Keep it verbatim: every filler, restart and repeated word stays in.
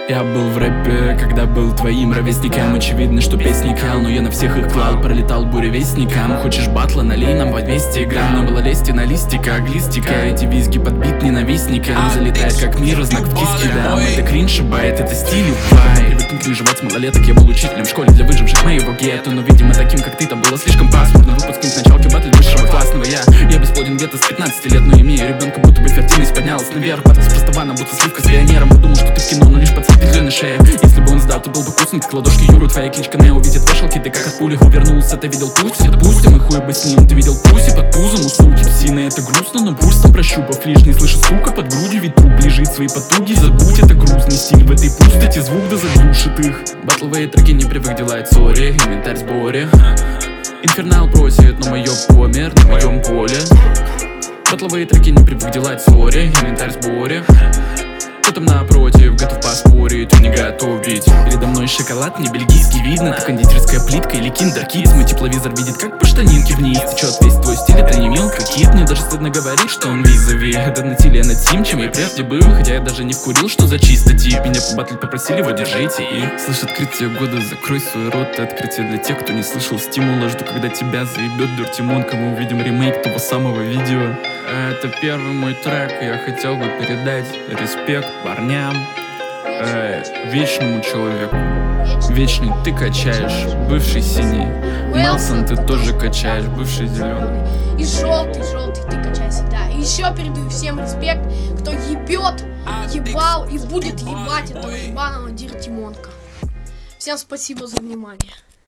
Я был в рэпе, когда был твоим ровесником. Очевидно, что песни крал, но я на всех их клал. Пролетал буревестником. Хочешь батла, налей нам по двести грамм. Но было лести на листика, глистика. Эти визги подбит ненавистником. Залетает как мир, знак в киске дам. Это кринж шибает, это стиль упай. Привыкнуть кринжевать с малолеток. Я был учителем в школе для выживших моего гетто. Но видимо таким, как ты, там было слишком паспортно. Выпускник началки батль высшего классного. Я, я бесплоден где-то с пятнадцати лет, но имею ребенка, будто бы фертильность поднялась наверх. Батл с простованным, будто сливка с пионером. Подумал, что ты в кино, но лишь под петлей на шее. Если бы он сдал, ты был бы вкусный, как ладошки Юру. Твоя кличка Нео видит вешалки, ты как от пули увернулся. Ты видел пусть, допустим, и хуй бы с ним. Ты видел пуси под пузом у суки псины. Это грустно, но пульсом прощупав лишний. Слышу, сука, под грудью ведь труп лежит. Свои потуги забудь, это грустный стиль. В этой пустоте звук да заглушит их. Батловые треки не привык делать, сори. Инвентарь в сборе. Инфернал просит, но мое помер на моем поле. Батловые треки не привык делать, сори. Инвентарь в сборе. Кто там напротив, готов поспорить, он не готов бить. Передо мной шоколад, не бельгийский, видно. Это кондитерская плитка или киндер кидс. Мой тепловизор видит, как по штанинке вниз течет весь твой стиль, это не мелко кит. Мне даже стыдно говорить, что он визави. Это на теле над тем, чем я прежде был. Хотя я даже не вкурил, что за чисто тип. Меня побатлить попросили, его держите. И слышь, открытие года, закрой свой рот. И открытие для тех, кто не слышал стимула. Жду, когда тебя заебет Дюртимонка. Мы увидим ремейк того самого видео. Это первый мой трек, я хотел бы передать респект парням, э, вечному человеку. Вечный ты качаешь, бывший синий. Мелсон ты тоже качаешь, бывший зеленый. И желтый, желтый ты качайся, да. И еще передаю всем респект, кто ебет, ебал и будет ебать этого ебаного Дюртимонка. Всем спасибо за внимание.